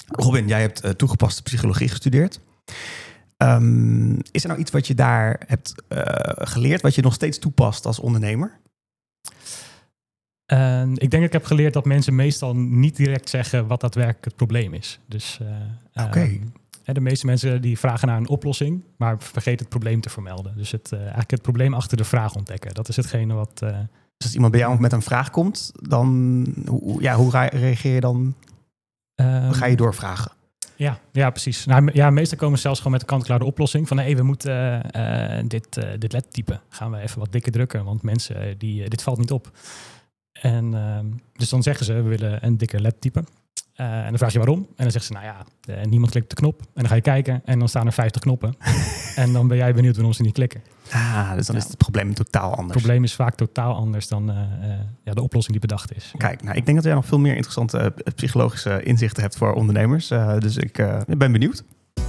Robin, jij hebt toegepaste psychologie gestudeerd. Is er nou iets wat je daar hebt geleerd, wat je nog steeds toepast als ondernemer? Ik denk dat ik heb geleerd dat mensen meestal niet direct zeggen wat daadwerkelijk het probleem is. Dus de meeste mensen die vragen naar een oplossing, maar vergeten het probleem te vermelden. Dus eigenlijk het probleem achter de vraag ontdekken. Dat is hetgene wat... Dus als iemand bij jou met een vraag komt, dan hoe reageer je dan? Ga je doorvragen? Ja, precies. Nou, meestal komen ze zelfs gewoon met een kant-en-klare oplossing. Van we moeten dit lettertype. Gaan we even wat dikker drukken, want mensen, dit valt niet op. En dus dan zeggen ze, we willen een dikker lettertype. En dan vraag je waarom. En dan zeggen ze, niemand klikt op de knop. En dan ga je kijken en dan staan er 50 knoppen. En dan ben jij benieuwd waarom ze niet klikken. Dus dan is het probleem totaal anders. Het probleem is vaak totaal anders dan de oplossing die bedacht is. Kijk, ik denk dat jij nog veel meer interessante psychologische inzichten hebt voor ondernemers. Dus ik ben benieuwd.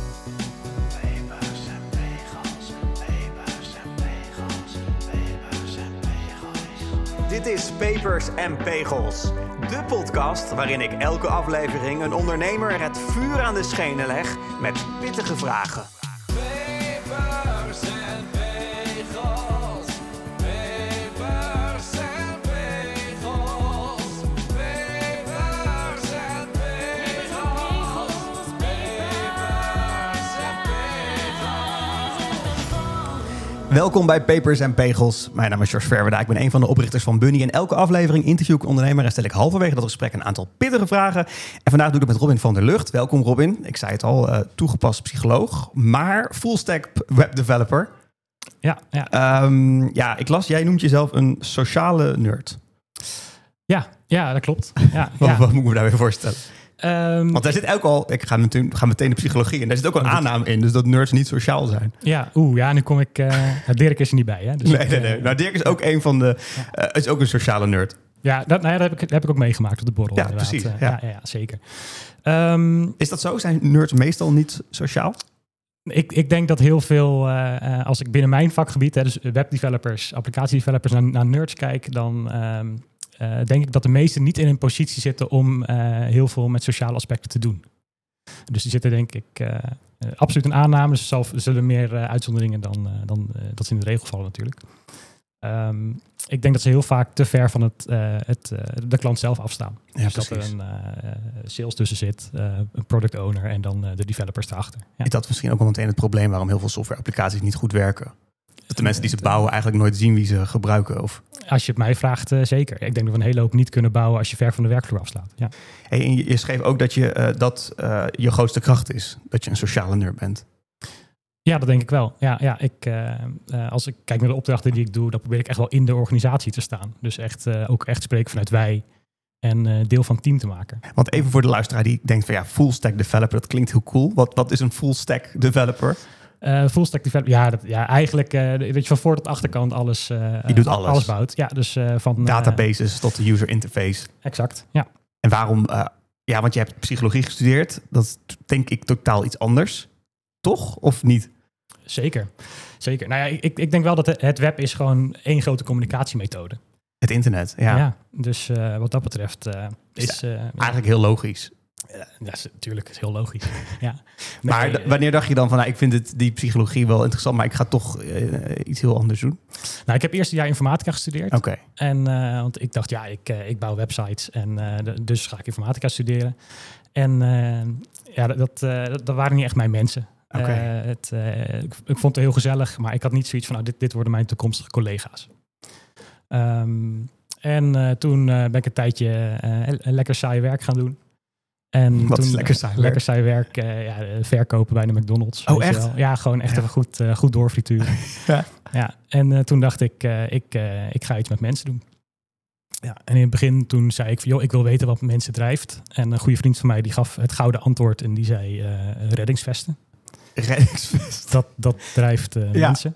Dit is Papers en Pegels, de podcast waarin ik elke aflevering een ondernemer het vuur aan de schenen leg met pittige vragen. Papers en Pegels, Papers en Pegels, Papers en Pegels, Papers en Pegels. Welkom bij Papers en Pegels. Mijn naam is George Verwerda. Ik ben een van de oprichters van Bunny. En elke aflevering interview ik een ondernemer en stel ik halverwege dat gesprek een aantal pittige vragen. En vandaag doe ik het met Robin van der Lugt. Welkom Robin. Ik zei het al, toegepast psycholoog, maar fullstack webdeveloper. Ja. Ik las, jij noemt jezelf een sociale nerd. Ja, dat klopt. Wat moet ik me daar weer voorstellen? Want daar zit ook al, ik ga meteen de psychologie in. Daar zit ook al een aanname in, dus dat nerds niet sociaal zijn. Nu kom ik... Dirk is er niet bij, hè? Dus nee. Nou, Dirk is ook een van de... is ook een sociale nerd. Ja, dat heb ik ook meegemaakt op de borrel. Ja, precies. Ja, zeker. Is dat zo? Zijn nerds meestal niet sociaal? Ik denk dat heel veel, als ik binnen mijn vakgebied, dus webdevelopers, applicatiedevelopers, naar nerds kijk, dan... denk ik dat de meesten niet in een positie zitten om heel veel met sociale aspecten te doen. Dus die zitten denk ik absoluut een aanname. Dus er zullen meer uitzonderingen dan dat ze in de regel vallen natuurlijk. Ik denk dat ze heel vaak te ver van de klant zelf afstaan. Ja, dus precies. dat er een sales tussen zit, een product owner en dan de developers erachter. Ja. Is dat misschien ook wel meteen het probleem waarom heel veel softwareapplicaties niet goed werken? Dat de mensen die ze bouwen eigenlijk nooit zien wie ze gebruiken? Of... Als je het mij vraagt, zeker. Ik denk dat we een hele hoop niet kunnen bouwen als je ver van de werkvloer afslaat. Ja. Hey, en je schreef ook dat je grootste kracht is. Dat je een sociale nerd bent. Ja, dat denk ik wel. Als ik kijk naar de opdrachten die ik doe, dan probeer ik echt wel in de organisatie te staan. Dus ook echt spreken vanuit wij en deel van het team te maken. Want even voor de luisteraar die denkt van full stack developer, dat klinkt heel cool. Wat is een full stack developer? Full stack developer, eigenlijk dat je van voor tot achterkant alles, je doet alles bouwt. Ja, dus van databases tot de user interface. Exact, ja. En waarom? Want je hebt psychologie gestudeerd. Dat is denk ik totaal iets anders. Toch? Of niet? Zeker. Nou ja, ik denk wel dat het web is gewoon één grote communicatiemethode. Het internet, ja. Dus wat dat betreft is... eigenlijk heel logisch. Ja, natuurlijk, het is heel logisch. Ja. Maar wanneer dacht je dan van, ik vind die psychologie wel interessant, maar ik ga toch iets heel anders doen? Nou, ik heb eerst een jaar informatica gestudeerd. Oké. En want ik dacht, ik bouw websites en dus ga ik informatica studeren. En dat waren niet echt mijn mensen. Okay. Ik vond het heel gezellig, maar ik had niet zoiets van, dit worden mijn toekomstige collega's. Toen ben ik een tijdje lekker saai werk gaan doen. En wat toen, is lekker saai werk? Lekker saai werk, verkopen bij de McDonald's. Oh, echt? Wel. Ja, gewoon echt even goed doorfrituren. Ja. En toen dacht ik, ik ga iets met mensen doen. Ja, en in het begin toen zei ik van, ik wil weten wat mensen drijft. En een goede vriend van mij die gaf het gouden antwoord en die zei reddingsvesten. Reddingsvesten? Dat drijft mensen.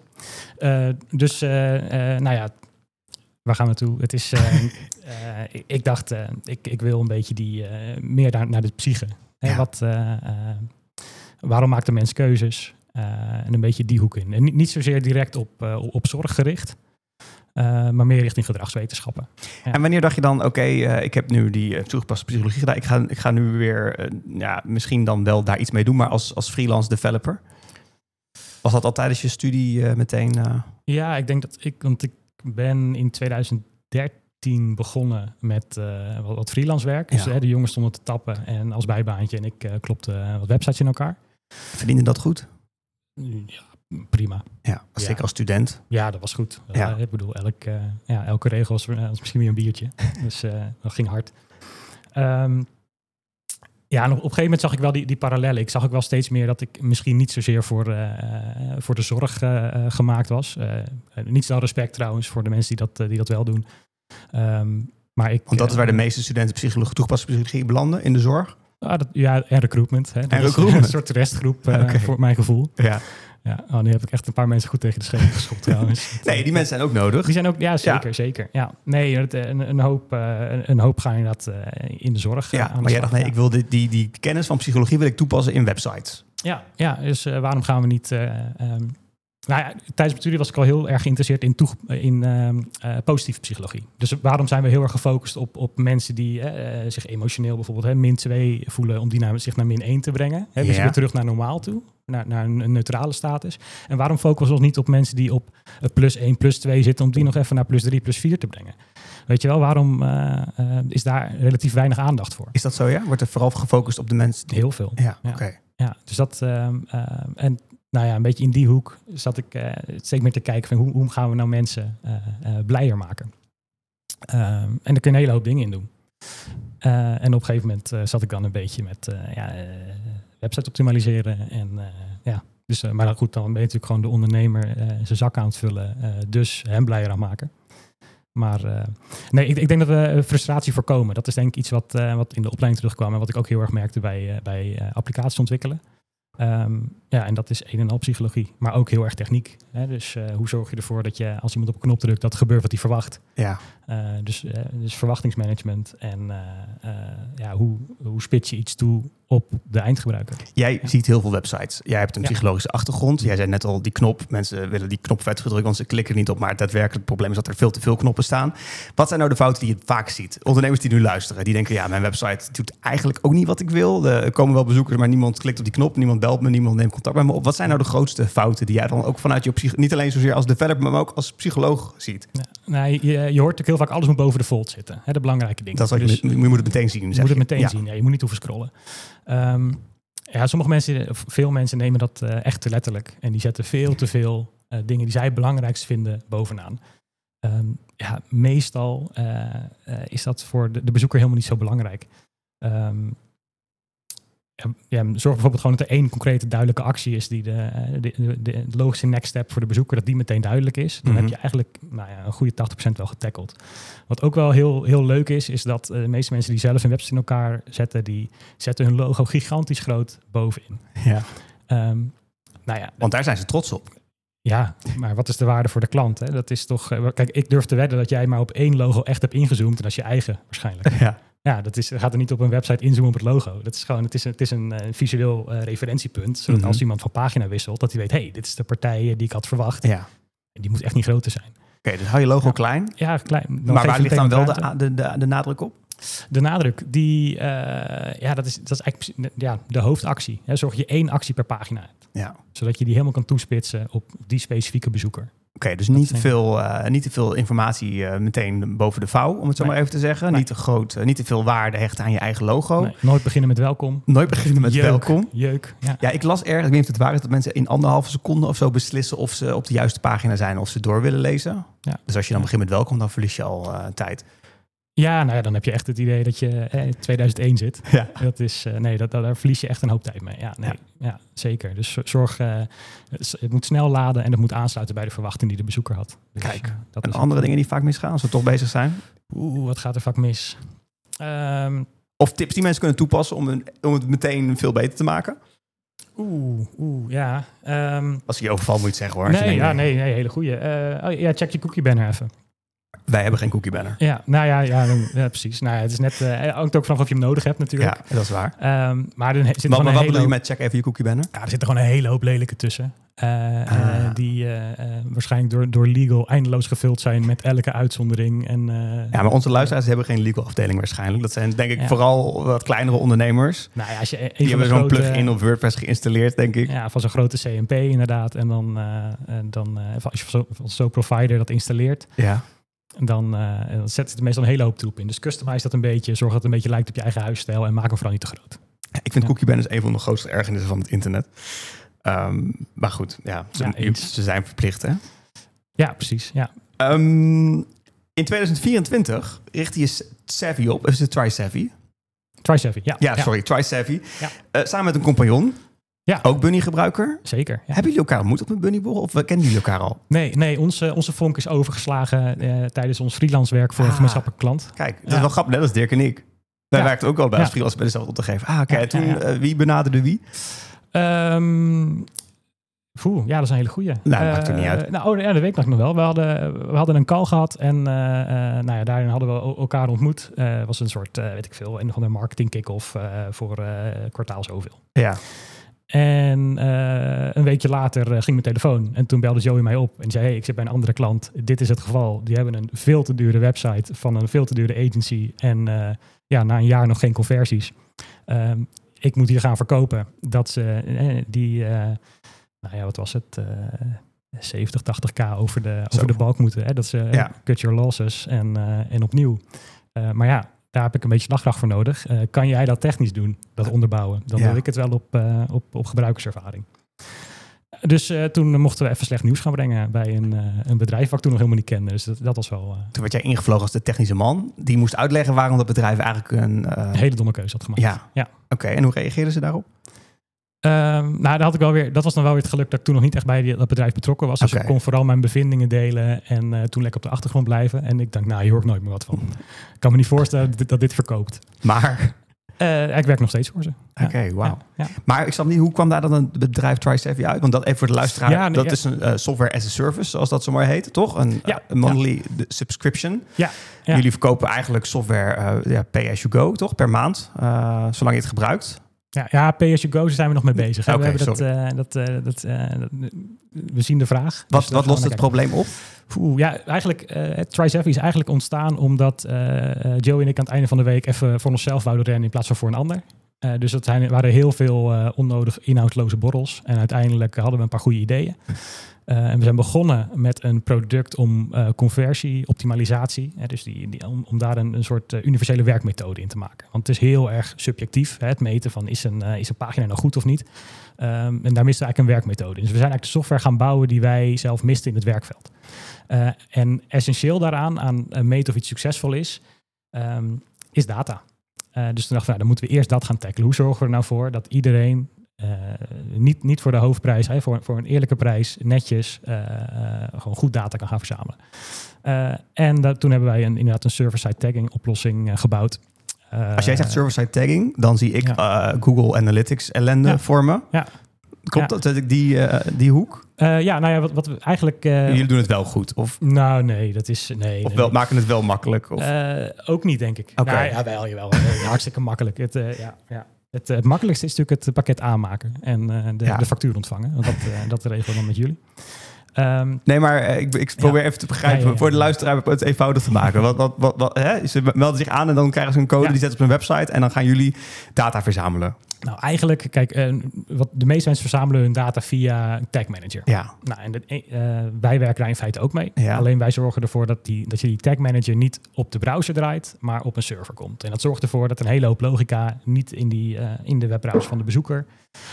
Waar gaan we naartoe? Het is, ik dacht, ik wil een beetje meer naar de psyche. Ja. Waarom maakt de mens keuzes? En een beetje die hoek in. En niet zozeer direct op zorg gericht. Maar meer richting gedragswetenschappen. Ja. En wanneer dacht je dan, oké, ik heb nu die toegepaste psychologie gedaan. Ik ga nu weer misschien dan wel daar iets mee doen, maar als freelance developer. Was dat al tijdens je studie meteen? Ja, ik denk dat want ik ben in 2013 begonnen met wat freelance werk. Dus de jongens stonden te tappen en als bijbaantje en ik klopte wat websites in elkaar. Verdiende dat goed? Ja, prima. Ja, zeker als student. Ja, dat was goed. Ja. Ik bedoel, elke regel was misschien weer een biertje. Dus dat ging hard. En op een gegeven moment zag ik wel die parallellen. Ik zag ook wel steeds meer dat ik misschien niet zozeer voor de zorg gemaakt was. Niet zo respect trouwens voor de mensen die dat wel doen. Want dat is waar de meeste studenten toegepaste psychologie belanden, in de zorg? En recruitment. Hè. Een soort restgroep voor mijn gevoel. Ja. Ja, nu heb ik echt een paar mensen goed tegen de schenen geschopt trouwens. Nee, die mensen zijn ook nodig. Die zijn ook, zeker. Ja. Nee, een hoop gaan inderdaad in de zorg. Maar jij dacht, ik wil die kennis van psychologie wil ik toepassen in websites. Ja, dus waarom gaan we niet... tijdens mijn studie was ik al heel erg geïnteresseerd in positieve psychologie. Dus waarom zijn we heel erg gefocust op mensen die zich emotioneel bijvoorbeeld min 2 voelen, om die zich naar min 1 te brengen. Dus weer terug naar normaal toe, naar een neutrale status. En waarom focussen we ons niet op mensen die op plus 1, plus 2 zitten, om die nog even naar plus 3, plus 4 te brengen? Weet je wel, waarom is daar relatief weinig aandacht voor? Is dat zo, ja? Wordt er vooral gefocust op de mensen? Heel veel. Ja, oké. Ja, dus dat... een beetje in die hoek zat ik steeds meer te kijken van hoe gaan we nou mensen blijer maken. En daar kun je een hele hoop dingen in doen. En op een gegeven moment zat ik dan een beetje met website optimaliseren. Maar goed, dan ben je natuurlijk gewoon de ondernemer zijn zak aan het vullen. Dus hem blijer aan maken. Maar ik denk dat we frustratie voorkomen. Dat is denk ik iets wat in de opleiding terugkwam en wat ik ook heel erg merkte bij applicaties ontwikkelen. En dat is een en al psychologie, maar ook heel erg techniek. Hè? Dus hoe zorg je ervoor dat je, als iemand op een knop drukt, dat er gebeurt wat hij verwacht. Ja. Dus verwachtingsmanagement en hoe spits je iets toe op de eindgebruiker. Jij ziet heel veel websites. Jij hebt een psychologische achtergrond. Jij zei net al, die knop. Mensen willen die knop vetgedrukt, want ze klikken er niet op. Maar het daadwerkelijk probleem is dat er veel te veel knoppen staan. Wat zijn nou de fouten die je vaak ziet? Ondernemers die nu luisteren, die denken, mijn website doet eigenlijk ook niet wat ik wil. Er komen wel bezoekers, maar niemand klikt op die knop. Niemand belt me, niemand neemt contact met me op. Wat zijn nou de grootste fouten die jij dan ook vanuit je niet alleen zozeer als developer, maar ook als psycholoog ziet? Je hoort natuurlijk heel vaak, alles moet boven de fold zitten. Hè, de belangrijke dingen. Dat is wat je moet het meteen zien. Je moet het meteen zien. Ja, je moet niet hoeven scrollen. Sommige mensen, of veel mensen nemen dat echt te letterlijk. En die zetten veel te veel dingen die zij het belangrijkst vinden bovenaan. Meestal is dat voor de bezoeker helemaal niet zo belangrijk. Zorg bijvoorbeeld gewoon dat er één concrete duidelijke actie is die de logische next step voor de bezoeker, dat die meteen duidelijk is. Dan heb je eigenlijk een goede 80% wel getackled. Wat ook wel heel leuk is dat de meeste mensen die zelf een website in elkaar zetten, die zetten hun logo gigantisch groot bovenin. Ja. Want daar zijn ze trots op. Ja, maar wat is de waarde voor de klant? Hè? Dat is toch. Kijk, ik durf te wedden dat jij maar op één logo echt hebt ingezoomd en dat is je eigen waarschijnlijk. Ja, gaat er niet op een website inzoomen op het logo. Dat is gewoon, het is een visueel referentiepunt. Zodat als iemand van pagina wisselt, dat hij weet, dit is de partij die ik had verwacht. Ja. En die moet echt niet groter zijn. Oké, dus hou je logo klein. Ja, klein. Maar waar ligt dan wel de nadruk op? De nadruk, dat is eigenlijk de hoofdactie. Hè, zorg je 1 actie per pagina hebt. Ja. Zodat je die helemaal kan toespitsen op die specifieke bezoeker. Oké, dus niet te veel informatie meteen boven de vouw, om het zo maar even te zeggen. Nee. Niet te veel waarde hechten aan je eigen logo. Nee, nooit beginnen met welkom. Welkom. Jeuk. Ja, ik las ergens, ik weet niet of het waar is, dat mensen in 1,5 seconde of zo beslissen of ze op de juiste pagina zijn of ze door willen lezen. Ja. Dus als je dan begint met welkom, dan verlies je al tijd. Ja, dan heb je echt het idee dat je in 2001 zit. Ja. Dat is, daar verlies je echt een hoop tijd mee. Ja, zeker. Dus zorg, het moet snel laden en het moet aansluiten bij de verwachting die de bezoeker had. Dus, kijk, en andere dingen die vaak misgaan als we toch bezig zijn? Wat gaat er vaak mis? Of tips die mensen kunnen toepassen om het meteen veel beter te maken? Ja. Als je overval moet zeggen hoor. Nee, hele goeie. Check je cookie banner even. wij hebben geen cookie banner. Ja, nou ja, precies. Nou ja, het is net, hangt ook vanaf of je hem nodig hebt natuurlijk. Ja, dat is waar. Maar er zit Maar wat bedoel je met check even je cookie banner? Ja, er zitten gewoon een hele hoop lelijke tussen. Die waarschijnlijk door legal eindeloos gevuld zijn met elke uitzondering. Ja, maar onze luisteraars hebben geen legal afdeling waarschijnlijk. Dat zijn denk ik vooral wat kleinere ondernemers. Nou ja, als je die hebben zo'n plugin op WordPress geïnstalleerd, denk ik. Ja, van zo'n grote CMP inderdaad. En dan als je van zo'n provider dat installeert, dan zet het meestal een hele hoop troep in. Dus customize dat een beetje, zorg dat het een beetje lijkt op je eigen huisstijl en maak hem vooral niet te groot. Ik vind cookie banners een van de grootste ergernissen van het internet. Maar goed, ze zijn verplicht, hè? Ja, precies. Ja. In 2024 richt je Savvy op. Is het TriSavvy? TriSavvy, ja. Ja, sorry, TriSavvy. Ja. Samen met een compagnon. Ja. Ook Bunny-gebruiker. Zeker. Ja. Hebben jullie elkaar ontmoet op een Bunny-borrel of kennen jullie elkaar al? Nee, onze vonk is overgeslagen tijdens ons freelance werk voor een gemeenschappelijke klant. Kijk, dat is wel grappig, net als Dirk en ik. Wij werkten ook al bij als freelance bij dezelfde opdrachtgever. Toen wie benaderde wie? Dat is een hele goeie. Nou, maakt er niet uit. Dat weet ik nog wel. We hadden een call gehad en daarin hadden we elkaar ontmoet. Was een soort, weet ik veel, een van de marketing kick-off voor kwartaal zoveel. Ja. En een weekje later ging mijn telefoon. En toen belde Joey mij op en zei, hey, ik zit bij een andere klant. Dit is het geval. Die hebben een veel te dure website van een veel te dure agency. En na een jaar nog geen conversies. Ik moet hier gaan verkopen. Dat ze wat was het? 70, 80k over de balk moeten. Hè? Dat ze cut your losses en opnieuw. Maar daar heb ik een beetje slagkracht voor nodig. Kan jij dat technisch doen, dat onderbouwen? Dan wil ik het wel op gebruikerservaring. Dus toen mochten we even slecht nieuws gaan brengen bij een bedrijf wat ik toen nog helemaal niet kende. Dus dat was wel... Toen werd jij ingevlogen als de technische man. Die moest uitleggen waarom dat bedrijf eigenlijk een hele domme keuze had gemaakt. Ja. Oké, en hoe reageerden ze daarop? Dat was dan wel weer het geluk dat ik toen nog niet echt bij dat bedrijf betrokken was. Dus ik kon vooral mijn bevindingen delen en toen lekker op de achtergrond blijven. En ik dacht, hier hoor ik nooit meer wat van. Ik kan me niet voorstellen dat dit verkoopt. Maar... ik werk nog steeds voor ze. Oké, wauw. Ja. Maar ik snap niet, hoe kwam daar dan het bedrijf TriSavvy uit? Want dat even voor de luisteraar, dat is een software as a service, zoals dat zo mooi heet, toch? Een monthly subscription. Ja. Jullie verkopen eigenlijk software pay as you go, toch? Per maand, zolang je het gebruikt. Ja, pay as you go, daar zijn we nog mee bezig. We zien de vraag. Wat lost het probleem op? Eigenlijk, TriSavvy is eigenlijk ontstaan omdat Joey en ik aan het einde van de week even voor onszelf wouden rennen in plaats van voor een ander. Dus dat waren heel veel onnodig inhoudsloze borrels. En uiteindelijk hadden we een paar goede ideeën. En we zijn begonnen met een product om conversie-optimalisatie. Dus om daar een soort universele werkmethode in te maken. Want het is heel erg subjectief, het meten van is een pagina nou goed of niet. En daar miste eigenlijk een werkmethode. Dus we zijn eigenlijk de software gaan bouwen die wij zelf misten in het werkveld. En essentieel daaraan, aan meten of iets succesvol is data. Dus toen dachten we, dan moeten we eerst dat gaan tackelen. Hoe zorgen we er nou voor dat iedereen... niet voor de hoofdprijs, voor een eerlijke prijs, netjes, gewoon goed data kan gaan verzamelen. Toen hebben wij inderdaad een server-side tagging oplossing gebouwd. Als jij zegt server-side tagging, dan zie ik Google Analytics ellende voor me. Ja. Klopt dat ik die hoek? Wat we eigenlijk... Jullie doen het wel goed? Of? Nou, nee, dat is... Nee, of maken het wel makkelijk? Of? Ook niet, denk ik. Okay. Jawel. Hartstikke makkelijk. Het makkelijkste is natuurlijk het pakket aanmaken en de factuur ontvangen. Want dat regelen we dan met jullie. Nee, maar ik probeer even te begrijpen. Voor de luisteraar het eenvoudig te maken. Ze melden zich aan en dan krijgen ze een code die zetten op hun website en dan gaan jullie data verzamelen. Nou, eigenlijk, kijk, wat de meeste mensen verzamelen hun data via Tag Manager. Ja. Nou, en wij werken daar in feite ook mee. Ja. Alleen wij zorgen ervoor dat je die Tag Manager niet op de browser draait, maar op een server komt. En dat zorgt ervoor dat een hele hoop logica niet in de webbrowser van de bezoeker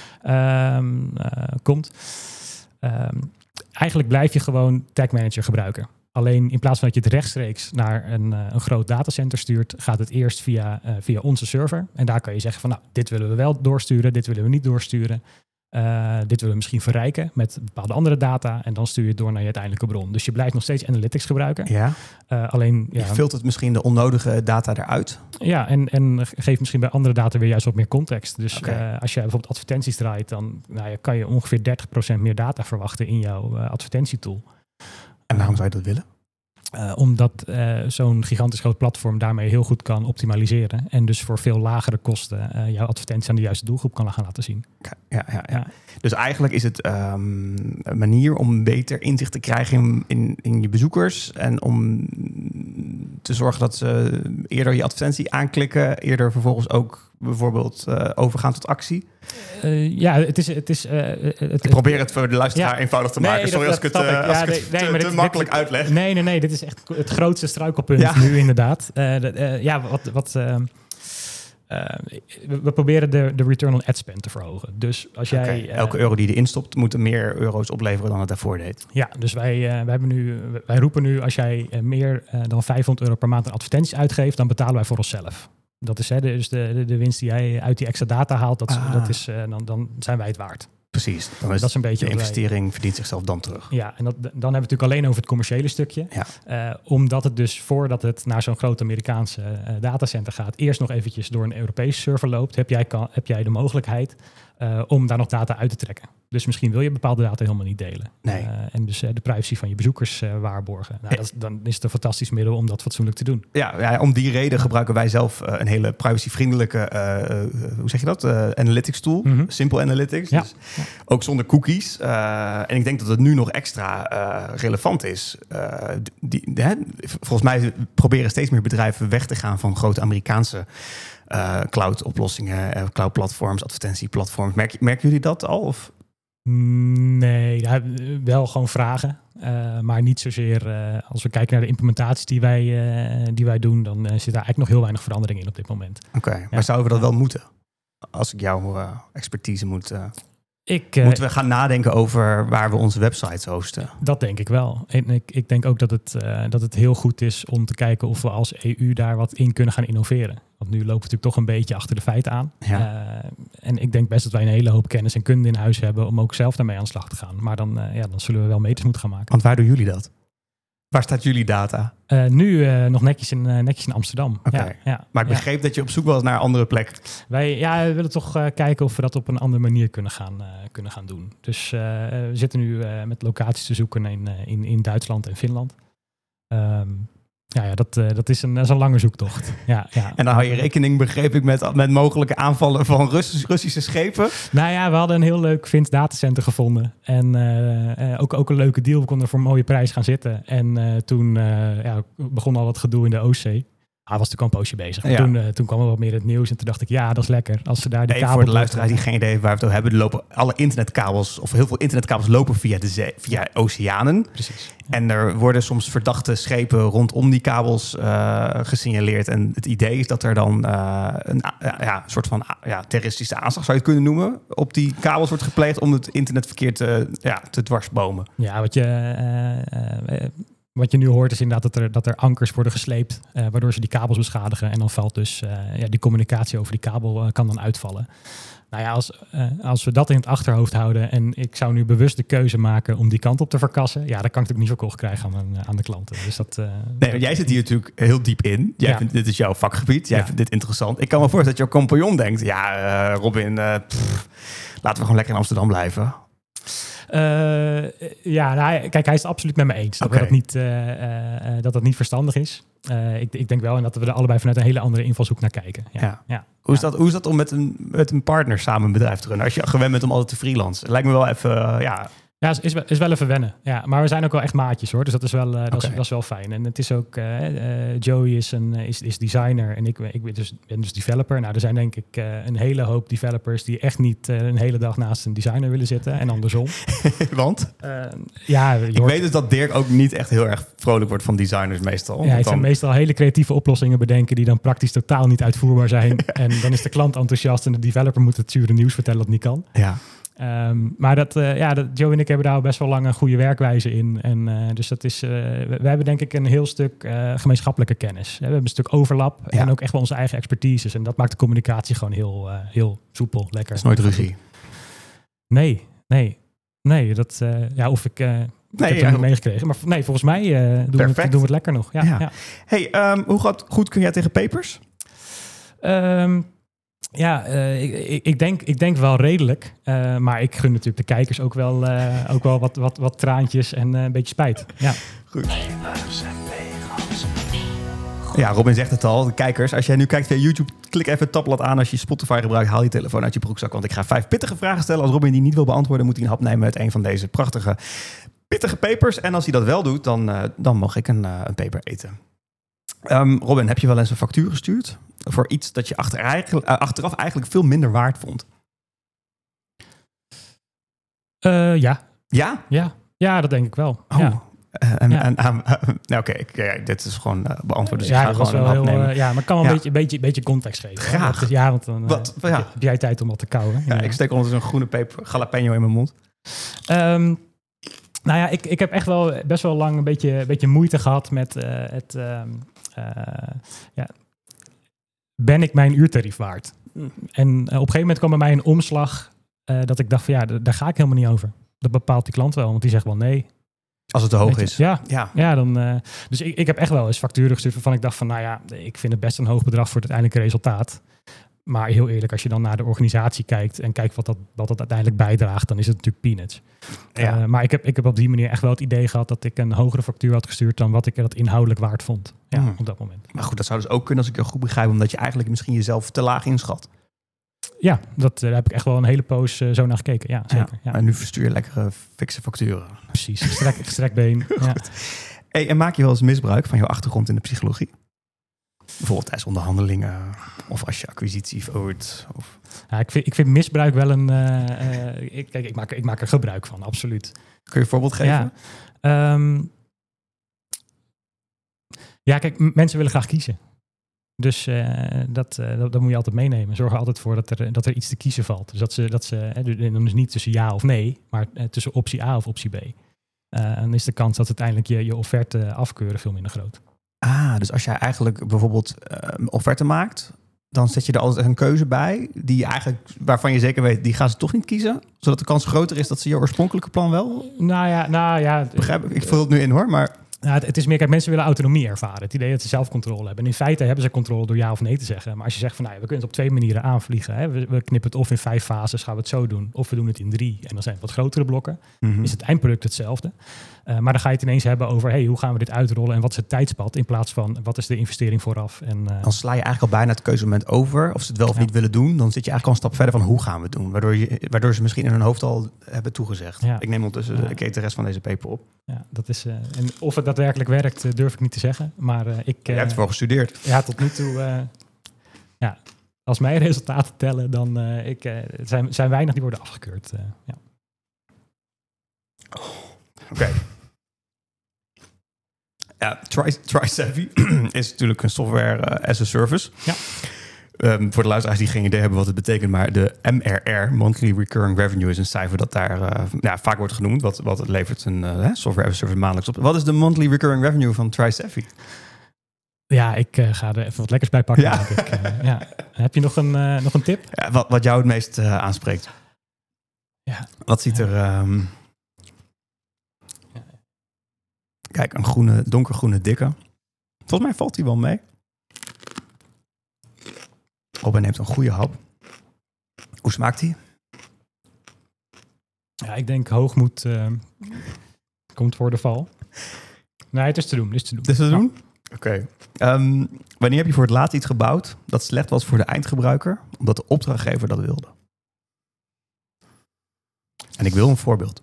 komt. Eigenlijk blijf je gewoon Tag Manager gebruiken. Alleen in plaats van dat je het rechtstreeks naar een groot datacenter stuurt, gaat het eerst via onze server. En daar kan je zeggen van, nou, dit willen we wel doorsturen, dit willen we niet doorsturen. Dit willen we misschien verrijken met bepaalde andere data. En dan stuur je het door naar je uiteindelijke bron. Dus je blijft nog steeds analytics gebruiken. Ja. Alleen je filtert misschien de onnodige data eruit. Ja, en geeft misschien bij andere data weer juist wat meer context. Dus als je bijvoorbeeld advertenties draait, dan kan je ongeveer 30% meer data verwachten in jouw advertentietool. En waarom zou je dat willen? Omdat zo'n gigantisch groot platform daarmee heel goed kan optimaliseren. En dus voor veel lagere kosten jouw advertentie aan de juiste doelgroep kan gaan laten zien. Ja. Dus eigenlijk is het een manier om beter inzicht te krijgen in je bezoekers. En om te zorgen dat ze eerder je advertentie aanklikken. Eerder vervolgens ook bijvoorbeeld overgaan tot actie. Ik probeer het voor de luisteraar eenvoudig te maken. Sorry als ik het te makkelijk uitleg. Nee, dit is echt het grootste struikelpunt nu inderdaad. We proberen de return on ad spend te verhogen. Dus als jij... elke euro die je erin stopt, moet er meer euro's opleveren dan het daarvoor deed. Ja, dus wij roepen nu, als jij meer dan €500 per maand aan advertenties uitgeeft, dan betalen wij voor onszelf. Dat is dus de winst die jij uit die extra data haalt, dan zijn wij het waard. Precies, dan is dat een beetje de investering verdient zichzelf dan terug. Ja, en dan hebben we het natuurlijk alleen over het commerciële stukje. Ja. Omdat het dus voordat het naar zo'n groot Amerikaanse datacenter gaat, eerst nog eventjes door een Europese server loopt, heb jij de mogelijkheid om daar nog data uit te trekken. Dus misschien wil je bepaalde data helemaal niet delen. Nee. En dus de privacy van je bezoekers waarborgen. Dan is het een fantastisch middel om dat fatsoenlijk te doen. Ja, om die reden gebruiken wij zelf een hele privacyvriendelijke, hoe zeg je dat? Analytics tool. Simple Analytics. Ja. Dus ook zonder cookies. En ik denk dat het nu nog extra relevant is. Volgens mij proberen steeds meer bedrijven weg te gaan van grote Amerikaanse cloud-oplossingen, cloud-platforms, advertentieplatforms. Merken jullie dat al? Of? Nee, wel gewoon vragen. Maar niet zozeer als we kijken naar de implementaties die wij doen, dan zit daar eigenlijk nog heel weinig verandering in op dit moment. Oké, maar zouden we dat wel moeten? Als ik jouw expertise moet... Moeten we gaan nadenken over waar we onze websites hosten? Dat denk ik wel. En ik denk ook dat het heel goed is om te kijken of we als EU daar wat in kunnen gaan innoveren. Want nu lopen we natuurlijk toch een beetje achter de feiten aan. Ja. En ik denk best dat wij een hele hoop kennis en kunde in huis hebben om ook zelf daarmee aan de slag te gaan. Maar dan zullen we wel meters moeten gaan maken. Want waar doen jullie dat? Waar staat jullie data? Nu nog netjes in Amsterdam. Okay. Ja. Maar ik begreep dat je op zoek was naar andere plekken. Wij willen toch kijken of we dat op een andere manier kunnen gaan doen. Dus we zitten nu met locaties te zoeken in Duitsland en Finland. Dat is een lange zoektocht. Ja. En dan hou je rekening, begreep ik, met mogelijke aanvallen van Russische schepen? Nou ja, we hadden een heel leuk Fins datacenter gevonden. En ook een leuke deal. We konden er voor een mooie prijs gaan zitten. En toen begon al wat gedoe in de Oostzee. Hij was natuurlijk al een poosje bezig. Ja. Toen kwam er wat meer het nieuws. En toen dacht ik, ja, dat is lekker. Als ze daar die kabel... Voor de luisteraars die geen idee hebben waar we het over hebben. Lopen alle internetkabels, of heel veel internetkabels lopen via de zee, via oceanen. Precies. Ja. En er worden soms verdachte schepen rondom die kabels gesignaleerd. En het idee is dat er dan een soort van terroristische aanslag, zou je het kunnen noemen, op die kabels wordt gepleegd om het internetverkeer te dwarsbomen. Ja, wat je nu hoort is inderdaad dat er ankers worden gesleept, waardoor ze die kabels beschadigen. En dan valt dus die communicatie over die kabel kan dan uitvallen. Nou ja, als we dat in het achterhoofd houden en ik zou nu bewust de keuze maken om die kant op te verkassen, dan kan ik natuurlijk niet verkocht krijgen aan de klanten. Dus jij zit hier natuurlijk heel diep in. Dit is jouw vakgebied. Jij vindt dit interessant. Ik kan me voorstellen dat jouw compagnon denkt, Robin, laten we gewoon lekker in Amsterdam blijven. Kijk, hij is het absoluut met me eens dat niet verstandig is. Ik denk wel en dat we er allebei vanuit een hele andere invalshoek naar kijken. Ja. Hoe is dat om met een partner samen een bedrijf te runnen? Als je gewend bent om altijd te freelance. Lijkt me wel even, Ja, is wel even wennen. Ja, maar we zijn ook wel echt maatjes hoor. Dus dat is wel, dat is wel fijn. En het is ook, Joey is designer en ik ben dus developer. Nou, er zijn denk ik een hele hoop developers die echt niet een hele dag naast een designer willen zitten. En andersom. Want? Ik weet dus dat Dirk ook niet echt heel erg vrolijk wordt van designers meestal. Ja, het zijn meestal hele creatieve oplossingen bedenken die dan praktisch totaal niet uitvoerbaar zijn. En dan is de klant enthousiast en de developer moet het zure nieuws vertellen dat het niet kan. Ja. Maar Joe en ik hebben daar best wel lang een goede werkwijze in. En dus dat is, we hebben denk ik een heel stuk gemeenschappelijke kennis. We hebben een stuk overlap en ook echt wel onze eigen expertises. En dat maakt de communicatie gewoon heel soepel, lekker. Dat is nooit ruzie? Nee, dat, of ik... ik heb het niet meegekregen. Maar nee, volgens mij doen we het lekker nog. Ja. Hey, hoe goed kun jij tegen pepers? Ik denk wel redelijk. Maar ik gun natuurlijk de kijkers ook wel wat traantjes en een beetje spijt. Ja. Goed. Ja, Robin zegt het al. De kijkers, als jij nu kijkt via YouTube, klik even het tabblad aan. Als je Spotify gebruikt, haal je telefoon uit je broekzak. Want ik ga 5 pittige vragen stellen. Als Robin die niet wil beantwoorden, moet hij een hap nemen uit een van deze prachtige, pittige papers. En als hij dat wel doet, dan mag ik een paper eten. Robin, heb je wel eens een factuur gestuurd voor iets dat je achteraf eigenlijk veel minder waard vond? Ja. Ja? Ja, dat denk ik wel. Oh. Ja. Oké, dit is gewoon beantwoorden. Dus Ja, ik ga dat was gewoon wel een hap nemen. maar ik kan wel een beetje context geven. Graag. Ja, want dan heb jij tijd om wat te kauwen. Ja, ik steek ondertussen een groene jalapeno in mijn mond. Nou ja, ik heb echt wel best wel lang een beetje moeite gehad met ben ik mijn uurtarief waard? En op een gegeven moment kwam bij mij een omslag dat ik dacht van ja, daar ga ik helemaal niet over. Dat bepaalt die klant wel, want die zegt wel nee. Als het te hoog is. Ja, dan. Dus ik heb echt wel eens facturen gestuurd waarvan ik dacht van nou ja, ik vind het best een hoog bedrag voor het uiteindelijke resultaat. Maar heel eerlijk, als je dan naar de organisatie kijkt en kijkt wat dat uiteindelijk bijdraagt, dan is het natuurlijk peanuts. Ja. Maar ik heb op die manier echt wel het idee gehad dat ik een hogere factuur had gestuurd dan wat ik dat inhoudelijk waard vond. Ja, op dat moment. Maar goed, dat zou dus ook kunnen als ik je goed begrijp, omdat je eigenlijk misschien jezelf te laag inschat. Ja, daar heb ik echt wel een hele poos zo naar gekeken. Ja, zeker. Ja. En nu verstuur je lekkere fikse facturen. Precies, gestrekt been. Ja. Hey, en maak je wel eens misbruik van jouw achtergrond in de psychologie? Bijvoorbeeld tijdens onderhandelingen of als je acquisitie voert? Of... Ja, ik vind misbruik wel een... ik maak er gebruik van, absoluut. Kun je een voorbeeld geven? Ja, kijk, mensen willen graag kiezen. Dus dat moet je altijd meenemen. Zorg er altijd voor dat er iets te kiezen valt. Dus dat ze dan is niet tussen ja of nee, maar tussen optie A of optie B. Dan is de kans dat uiteindelijk je offerte afkeuren veel minder groot. Dus als jij eigenlijk bijvoorbeeld een offerte maakt, dan zet je er altijd een keuze bij waarvan je zeker weet, die gaan ze toch niet kiezen, zodat de kans groter is dat ze je oorspronkelijke plan wel. Nou ja. Begrijp ik? Ik vul het nu in hoor, maar. Nou, het is meer, kijk, mensen willen autonomie ervaren. Het idee dat ze zelfcontrole hebben. En in feite hebben ze controle door ja of nee te zeggen. Maar als je zegt van, we kunnen het op 2 manieren aanvliegen. Hè? We knippen het of in 5 fases, gaan we het zo doen. Of we doen het in 3. En dan zijn het wat grotere blokken. Mm-hmm. Is het eindproduct hetzelfde. Maar dan ga je het ineens hebben over, hoe gaan we dit uitrollen? En wat is het tijdspad? In plaats van, wat is de investering vooraf? En, dan sla je eigenlijk al bijna het keuzemoment over. Of ze het wel of niet willen doen. Dan zit je eigenlijk al een stap verder van, hoe gaan we het doen? Waardoor ze misschien in hun hoofd al hebben toegezegd. Ja. Ik neem ondertussen ik eet de rest van deze paper op. Ja, dat is, en of het daadwerkelijk werkt, durf ik niet te zeggen. Maar ik... Je hebt het wel gestudeerd. Ja, tot nu toe... als mijn resultaten tellen, dan zijn weinig die worden afgekeurd. Ja. Oké. Ja, TriSavvy is natuurlijk een software as a service. Ja. Voor de luisteraars die geen idee hebben wat het betekent, maar de MRR, Monthly Recurring Revenue, is een cijfer dat daar vaak wordt genoemd. Wat het levert een software as a service maandelijks op. Wat is de Monthly Recurring Revenue van TriSavvy? Ja, ik ga er even wat lekkers bij pakken. Ja. Denk ik. Heb je nog een tip? Ja, wat jou het meest aanspreekt? Ja. Wat ziet er... Kijk, een donkergroene dikke. Volgens mij valt die wel mee. Robin neemt een goede hap. Hoe smaakt die? Ja, ik denk hoogmoed komt voor de val. Nee, het is te doen. Het is te doen? Oké. Wanneer heb je voor het laatst iets gebouwd dat slecht was voor de eindgebruiker, omdat de opdrachtgever dat wilde? En ik wil een voorbeeld.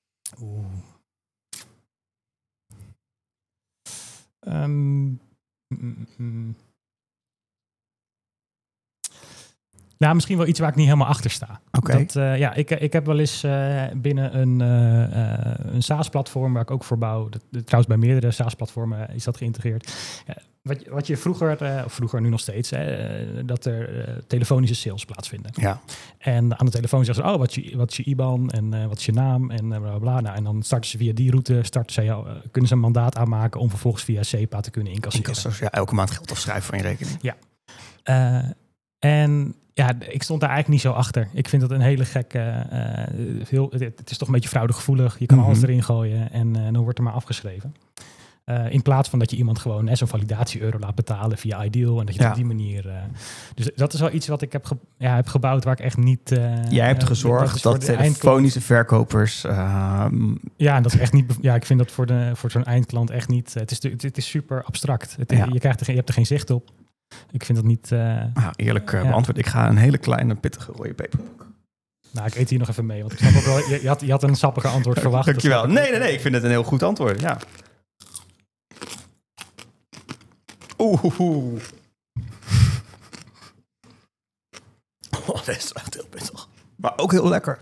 Nou, misschien wel iets waar ik niet helemaal achter sta. Okay. Ik heb wel eens binnen een SaaS-platform waar ik ook voor bouw. Trouwens, bij meerdere SaaS-platformen is dat geïntegreerd. Wat je vroeger nu nog steeds, dat er telefonische sales plaatsvinden. Ja. En aan de telefoon zeggen ze, wat is je IBAN en wat is je naam en bla bla. Nou, en dan starten ze via die route, kunnen ze een mandaat aanmaken om vervolgens via SEPA te kunnen incasseren. Ja, elke maand geld afschrijven van je rekening. Ja. En ja, ik stond daar eigenlijk niet zo achter. Ik vind dat een hele gekke... het is toch een beetje fraudegevoelig. Je kan alles erin gooien en dan wordt er maar afgeschreven. In plaats van dat je iemand gewoon zo'n validatie-euro laat betalen via Ideal. En dat je het op die manier... dus dat is wel iets wat ik heb gebouwd waar ik echt niet... Jij hebt gezorgd dat telefonische verkopers... Ja, en dat is echt niet... Ja, ik vind dat voor zo'n eindklant echt niet... Het is super abstract. Je hebt er geen zicht op. Ik vind dat niet... eerlijk beantwoord. Ik ga een hele kleine pittige rode peper. Nou, ik eet hier nog even mee. Want ik snap ook wel, je had een sappiger antwoord verwacht. Dankjewel. Nee. Ik vind het een heel goed antwoord. Ja. Oeh. Dat is echt heel pittig. Maar ook heel lekker.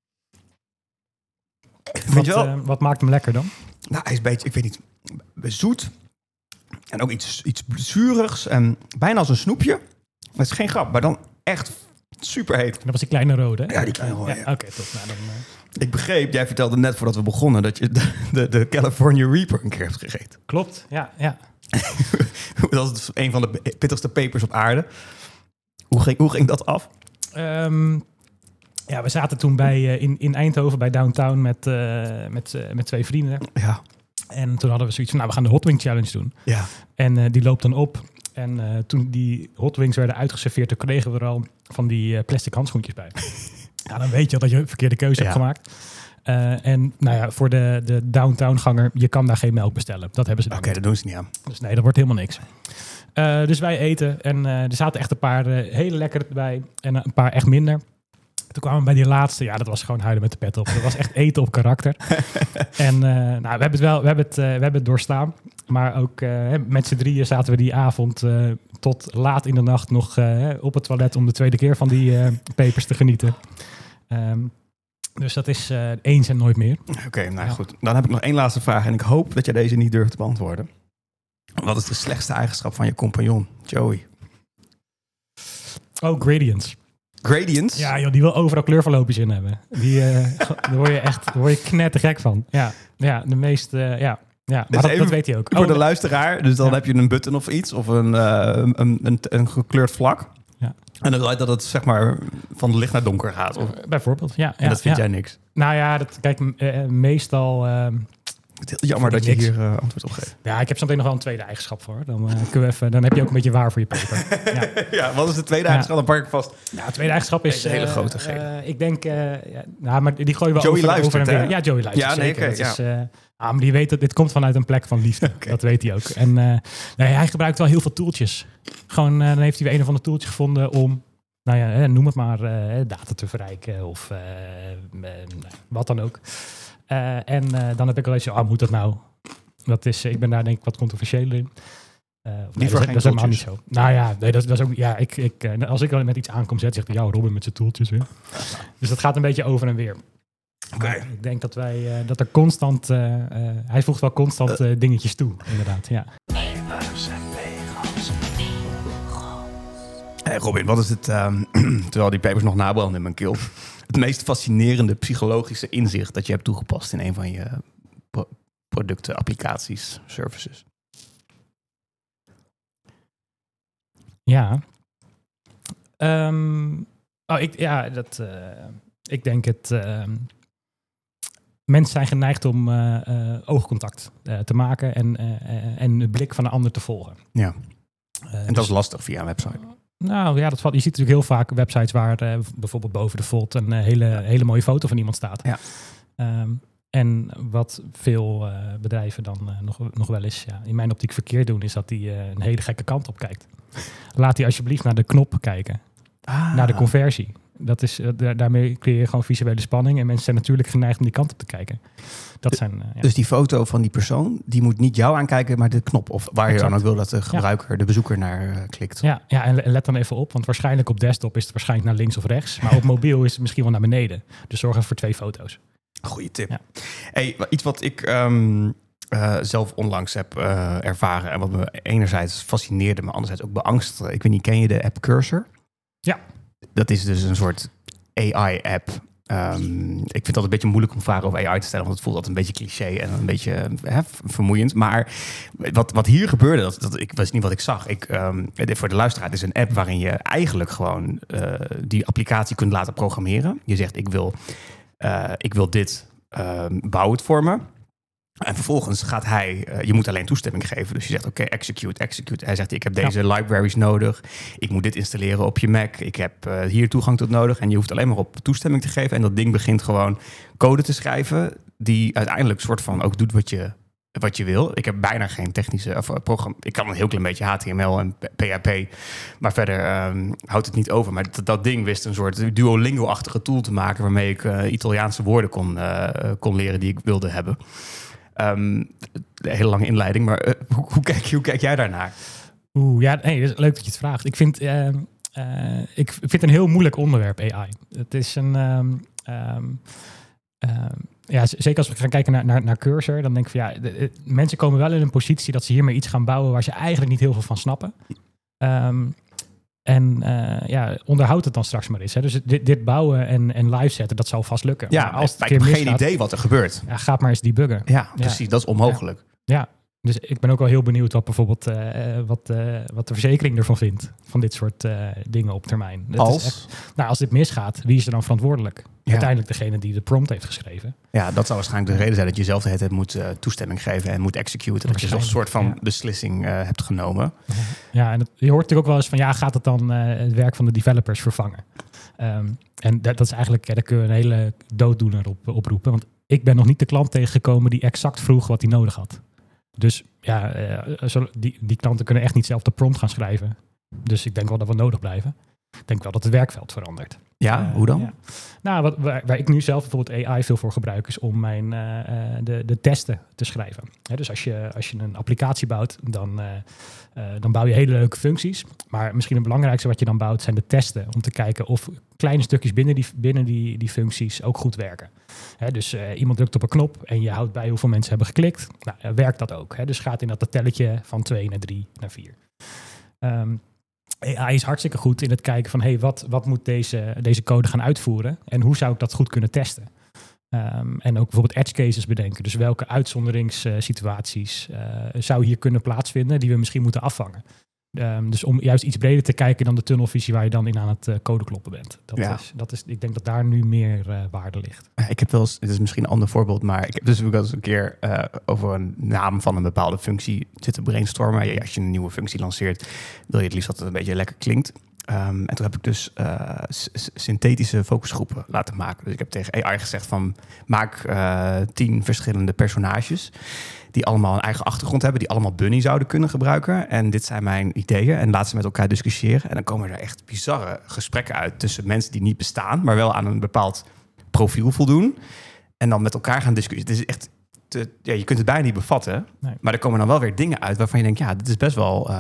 Wat maakt hem lekker dan? Nou, hij is een beetje, ik weet niet, zoet. En ook iets zuurigs. En bijna als een snoepje. Dat is geen grap, maar dan echt super heet. Dat was die kleine rode, hè? Ja, die kleine rode. Ja. Oké, top. Nou, dan, Ik begreep, jij vertelde net voordat we begonnen... dat je de California Reaper een keer hebt gegeten. Klopt, ja. Dat is een van de pittigste pepers op aarde. Hoe ging dat af? We zaten toen in Eindhoven bij Downtown met 2 vrienden. Ja. En toen hadden we zoiets van, we gaan de Hot Wing Challenge doen. Ja. En die loopt dan op. En toen die Hot Wings werden uitgeserveerd, toen kregen we er al van die plastic handschoentjes bij. Ja, dan weet je dat je een verkeerde keuze hebt gemaakt. Voor de Downtown-ganger, je kan daar geen melk bestellen. Dat hebben ze dan. Oké, dat doen ze niet aan. Dus nee, dat wordt helemaal niks. Dus wij eten en er zaten echt een paar hele lekkere bij en een paar echt minder. Toen kwamen we bij die laatste. Ja, dat was gewoon huilen met de pet op. Dat was echt eten op karakter. En we hebben het doorstaan. Maar ook met z'n drieën zaten we die avond tot laat in de nacht nog op het toilet om de tweede keer van die pepers te genieten. Dus dat is eens en nooit meer. Oké, goed. Dan heb ik nog één laatste vraag en ik hoop dat jij deze niet durft te beantwoorden. Wat is de slechtste eigenschap van je compagnon, Joey? Oh, gradients. Gradients? Ja, joh, die wil overal kleurverloopjes in hebben. Daar word je knettergek van. Ja, de meeste, ja. Ja, maar dat weet hij ook. Voor de luisteraar, dus dan heb je een button of iets, of een gekleurd vlak. Ja. En dan dat het zeg maar van licht naar donker gaat. Of... Bijvoorbeeld, ja. En dat vind jij niks? Nou ja, meestal... Het is jammer dat je hier antwoord op geeft. Ja, ik heb zo meteen nog wel een tweede eigenschap voor. Dan heb je ook een beetje waar voor je peper. Ja, wat is de tweede eigenschap? Dan pak ik vast. Ja, de tweede eigenschap is... een hele grote G. Ik denk... maar die gooien we Joey over en weer. Ja, Joey luistert. Ja, zeker. Maar die weet dat dit komt vanuit een plek van liefde. Okay. Dat weet hij ook. En hij gebruikt wel heel veel tooltjes. Gewoon, dan heeft hij weer een of ander tooltje gevonden om... noem het maar, data te verrijken of wat dan ook. Dan heb ik al eens moet dat nou? Ik ben daar denk ik wat controversieel in. Dat is helemaal niet zo. Nou ja, nee, dat is ook... Ja, als ik al met iets aankom zet, zegt hij, Robin met zijn tooltjes weer. Dus dat gaat een beetje over en weer. Okay. Ik denk dat er constant... hij voegt wel constant dingetjes toe, inderdaad, ja. Hey Robin, wat is het, terwijl die pepers nog nabranden in mijn keel, het meest fascinerende psychologische inzicht dat je hebt toegepast in een van je producten, applicaties, services? Ja. Ik denk het... mensen zijn geneigd om oogcontact te maken en de blik van een ander te volgen. Ja. En dat is lastig via een website. Nou ja, je ziet natuurlijk heel vaak websites waar bijvoorbeeld boven de fold een hele mooie foto van iemand staat. Ja. En wat veel bedrijven dan nog wel eens in mijn optiek verkeerd doen, is dat die een hele gekke kant op kijkt. Laat die alsjeblieft naar de knop kijken. Naar de conversie. Daarmee creëer je gewoon visuele spanning. En mensen zijn natuurlijk geneigd om die kant op te kijken. Dus die foto van die persoon, die moet niet jou aankijken, maar de knop. Of waar je dan ook wil dat de gebruiker, de bezoeker naar klikt. Ja, en let dan even op. Want waarschijnlijk op desktop is het waarschijnlijk naar links of rechts. Maar op mobiel is het misschien wel naar beneden. Dus zorg even voor 2 foto's. Goeie tip. Ja. Hey, iets wat ik zelf onlangs heb ervaren. En wat me enerzijds fascineerde, maar anderzijds ook beangst. Ik weet niet, ken je de app Cursor? Ja. Dat is dus een soort AI-app. Ik vind het altijd een beetje moeilijk om vragen over AI te stellen, want het voelt altijd een beetje cliché en een beetje vermoeiend. Maar wat hier gebeurde, ik wist niet wat ik zag. Voor de luisteraar, het is een app waarin je eigenlijk gewoon die applicatie kunt laten programmeren. Je zegt, ik wil dit, bouw het voor me. En vervolgens gaat hij, je moet alleen toestemming geven. Dus je zegt oké, execute. Hij zegt ik heb deze libraries nodig. Ik moet dit installeren op je Mac. Ik heb hier toegang tot nodig. En je hoeft alleen maar op toestemming te geven. En dat ding begint gewoon code te schrijven die uiteindelijk soort van ook doet wat je wil. Ik heb bijna geen technische programma. Ik kan een heel klein beetje HTML en PHP. Maar verder houdt het niet over. Maar dat ding wist een soort Duolingo-achtige tool te maken waarmee ik Italiaanse woorden kon leren die ik wilde hebben. Een hele lange inleiding, maar hoe kijk jij daarnaar? Dat is leuk dat je het vraagt. Ik vind het een heel moeilijk onderwerp, AI. Het is een... zeker als we gaan kijken naar Cursor, dan denk ik van mensen komen wel in een positie dat ze hiermee iets gaan bouwen waar ze eigenlijk niet heel veel van snappen. Onderhoud het dan straks maar eens. Hè. Dus dit bouwen en live zetten, dat zal vast lukken. Ja, maar als het ik heb geen idee wat er gebeurt. Ja, ga maar eens debuggen. Ja, precies. Dat is onmogelijk. Ja. Dus ik ben ook wel heel benieuwd wat bijvoorbeeld wat de verzekering ervan vindt. Van dit soort dingen op termijn. Als dit misgaat, wie is er dan verantwoordelijk? Ja. Uiteindelijk degene die de prompt heeft geschreven. Ja, dat zou waarschijnlijk de reden zijn dat je zelf de hele tijd moet toestemming geven en moet executen. Dat je zo'n soort van beslissing hebt genomen. Ja, en je hoort natuurlijk ook wel eens van gaat het dan het werk van de developers vervangen? En dat is eigenlijk, daar kun je een hele dooddoener oproepen. Want ik ben nog niet de klant tegengekomen die exact vroeg wat hij nodig had. Dus die klanten kunnen echt niet zelf de prompt gaan schrijven. Dus ik denk wel dat we nodig blijven. Ik denk wel dat het werkveld verandert. Ja, hoe dan? Ja. Nou, waar ik nu zelf bijvoorbeeld AI veel voor gebruik, is om de testen te schrijven. Dus als je een applicatie bouwt, dan bouw je hele leuke functies. Maar misschien het belangrijkste wat je dan bouwt, zijn de testen. Om te kijken of kleine stukjes binnen die functies ook goed werken. Dus iemand drukt op een knop en je houdt bij hoeveel mensen hebben geklikt. Nou, werkt dat ook. Dus gaat in dat telletje van 2 naar 3 naar 4. AI is hartstikke goed in het kijken van wat moet deze code gaan uitvoeren en hoe zou ik dat goed kunnen testen. En ook bijvoorbeeld edge cases bedenken. Dus welke uitzonderingssituaties zou hier kunnen plaatsvinden die we misschien moeten afvangen. Dus om juist iets breder te kijken dan de tunnelvisie waar je dan in aan het code kloppen bent. Ik denk dat daar nu meer waarde ligt. Ik heb wel eens, dit is misschien een ander voorbeeld, maar ik heb dus ook wel eens een keer over een naam van een bepaalde functie zitten brainstormen. Als je een nieuwe functie lanceert, wil je het liefst dat het een beetje lekker klinkt. En toen heb ik dus synthetische focusgroepen laten maken. Dus ik heb tegen AI gezegd van maak 10 verschillende personages die allemaal een eigen achtergrond hebben, die allemaal Bunny zouden kunnen gebruiken. En dit zijn mijn ideeën en laat ze met elkaar discussiëren. En dan komen er echt bizarre gesprekken uit tussen mensen die niet bestaan, maar wel aan een bepaald profiel voldoen. En dan met elkaar gaan discussiëren. Het is echt, je kunt het bijna niet bevatten. Nee. Maar er komen dan wel weer dingen uit waarvan je denkt, dit is best wel...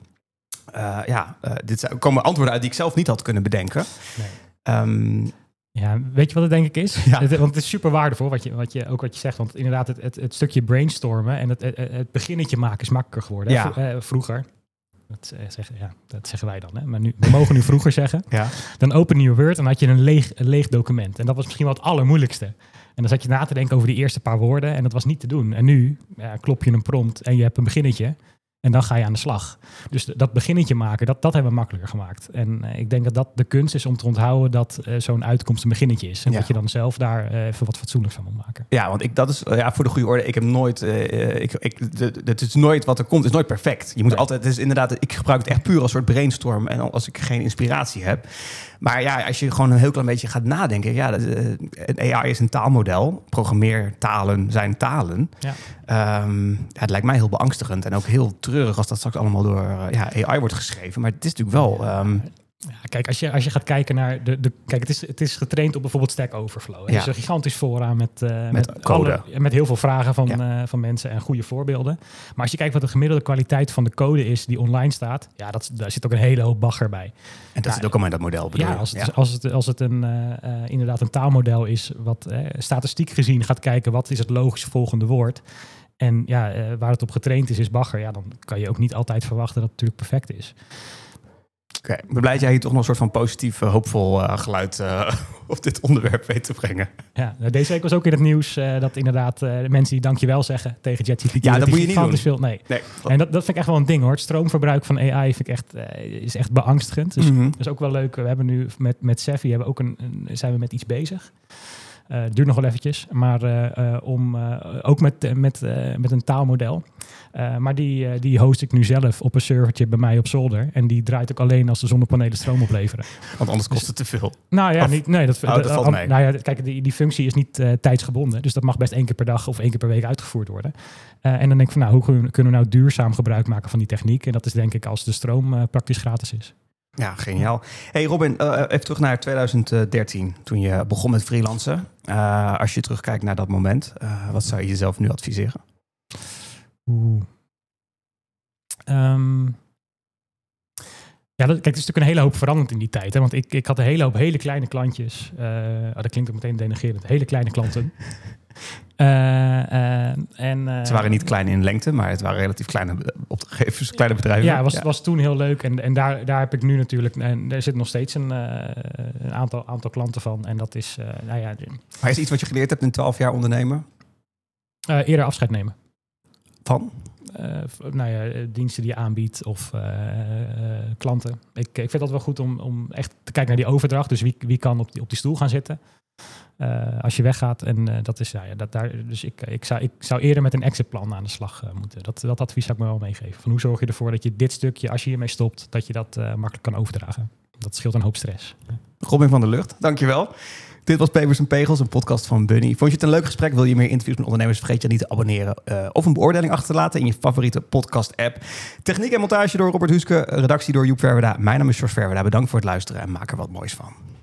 dit komen antwoorden uit die ik zelf niet had kunnen bedenken. Nee. Weet je wat het denk ik is? Ja. Want het is super waardevol wat je zegt. Want inderdaad, het stukje brainstormen en het beginnetje maken is makkelijker geworden. Ja. Vroeger. Dat zeggen wij dan. Hè? Maar we mogen nu vroeger zeggen. Ja. Dan open je Word en dan had je een leeg document. En dat was misschien wel het allermoeilijkste. En dan zat je na te denken over die eerste paar woorden en dat was niet te doen. En nu klop je een prompt en je hebt een beginnetje. En dan ga je aan de slag. Dus dat beginnetje maken, dat hebben we makkelijker gemaakt. En ik denk dat de kunst is om te onthouden dat zo'n uitkomst een beginnetje is. En dat je dan zelf daar even wat fatsoenlijks van moet maken. Ja, want dat is voor de goede orde. Ik heb nooit, het is nooit wat er komt, is nooit perfect. Je moet altijd, het is inderdaad, ik gebruik het echt puur als soort brainstorm en als ik geen inspiratie heb. Maar als je gewoon een heel klein beetje gaat nadenken, AI is een taalmodel. Programmeertalen zijn talen. Ja. Het lijkt mij heel beangstigend en ook heel treurig als dat straks allemaal door AI wordt geschreven. Maar het is natuurlijk wel... Kijk, als je gaat kijken naar kijk, het is getraind op bijvoorbeeld Stack Overflow. Dus een gigantisch voorraad met code. Met heel veel vragen van mensen en goede voorbeelden. Maar als je kijkt wat de gemiddelde kwaliteit van de code is die online staat, daar zit ook een hele hoop bagger bij. En dat zit ook allemaal in dat model, bedoel je? Als het inderdaad een taalmodel is wat statistiek gezien gaat kijken wat is het logisch volgende woord. En waar het op getraind is bagger. Dan kan je ook niet altijd verwachten dat het natuurlijk perfect is. Oké, ik ben blij dat jij hier toch nog een soort van positief, hoopvol geluid op dit onderwerp weet te brengen. Ja, deze week was ook in het nieuws dat inderdaad mensen die dankjewel zeggen tegen ChatGPT. Ja, dat moet je niet doen. Nee. En dat vind ik echt wel een ding hoor. Het stroomverbruik van AI vind ik is echt beangstigend. Dus dat is ook wel leuk. We hebben nu met Cephii zijn we met iets bezig. Duurt nog wel eventjes, maar ook met een taalmodel. Maar die host ik nu zelf op een servertje bij mij op zolder. En die draait ook alleen als de zonnepanelen stroom opleveren. Want anders kost het te veel. Nou ja, dat valt mee. Nou ja, kijk, die functie is niet tijdsgebonden. Dus dat mag best 1 keer per dag of 1 keer per week uitgevoerd worden. En dan denk ik van, hoe kunnen we nou duurzaam gebruik maken van die techniek? En dat is denk ik als de stroom praktisch gratis is. Ja, geniaal. Hey Robin, even terug naar 2013, toen je begon met freelancen. Als je terugkijkt naar dat moment, wat zou je jezelf nu adviseren? Ja, kijk, het is natuurlijk een hele hoop veranderd in die tijd. Hè? Want ik had een hele hoop hele kleine klantjes. Dat klinkt ook meteen denigrerend. Hele kleine klanten. Ze waren niet klein in lengte, maar het waren relatief kleine opdrachtgevers, kleine bedrijven. Ja, was toen heel leuk. En daar heb ik nu natuurlijk... En er zit nog steeds een aantal klanten van. En dat is... Maar is iets wat je geleerd hebt in 12 jaar ondernemen? Eerder afscheid nemen. Van? Diensten die je aanbiedt of klanten. Ik vind dat wel goed om echt te kijken naar die overdracht. Dus wie kan op die stoel gaan zitten als je weggaat. En dat is dus ik zou eerder met een exitplan aan de slag moeten. Dat advies zou ik me wel meegeven. Van hoe zorg je ervoor dat je dit stukje, als je hiermee stopt, dat je dat makkelijk kan overdragen. Dat scheelt een hoop stress. Robin van der Lugt, dankjewel. Dit was Papers en Pegels, een podcast van Bunny. Vond je het een leuk gesprek? Wil je meer interviews met ondernemers? Vergeet je niet te abonneren of een beoordeling achter te laten in je favoriete podcast-app. Techniek en montage door Robert Huske, redactie door Joep Verwerda. Mijn naam is Jos Verwerda. Bedankt voor het luisteren en maak er wat moois van.